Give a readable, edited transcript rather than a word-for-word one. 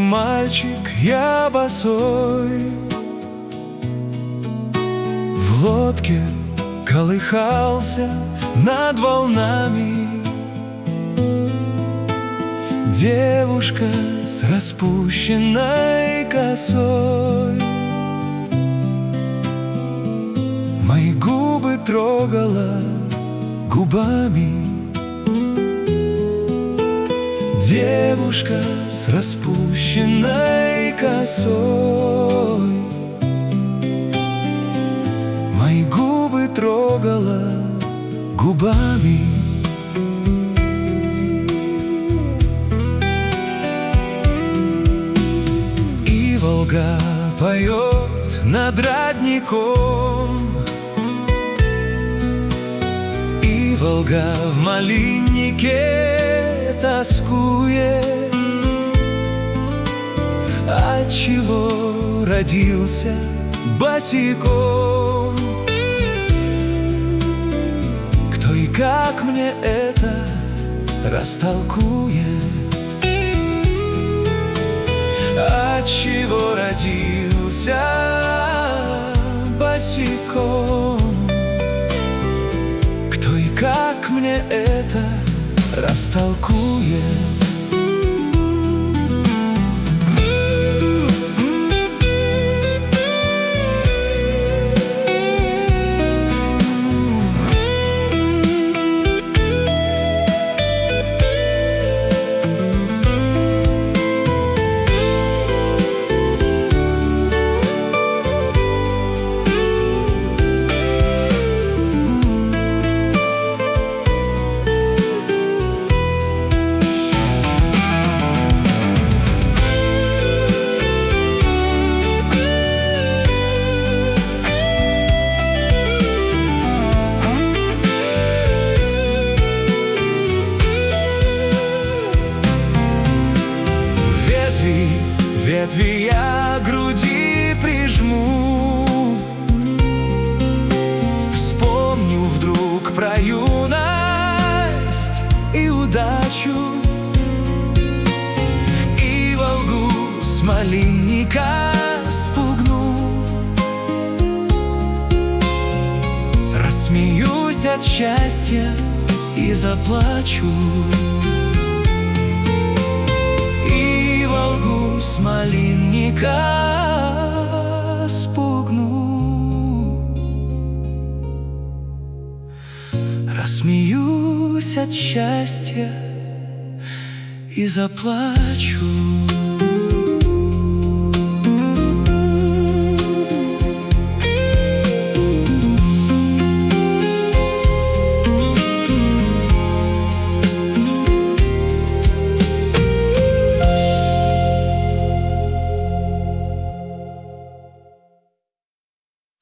мальчик, я босой. В лодке колыхался над волнами девушка с распущенной косой. Мои губы трогала губами девушка с распущенной косой. Мои губы трогала губами. И Волга поет над родником, и Волга в малиннике тоскует. Отчего родился босиком? Кто и как мне это растолкует? Отчего родился босиком? Кто и как мне это растолкует? Ветви я к груди прижму, вспомню вдруг про юность и удачу, и Волгу с малинника спугну. Рассмеюсь от счастья и заплачу, с малинника спугну. Рассмеюсь от счастья и заплачу.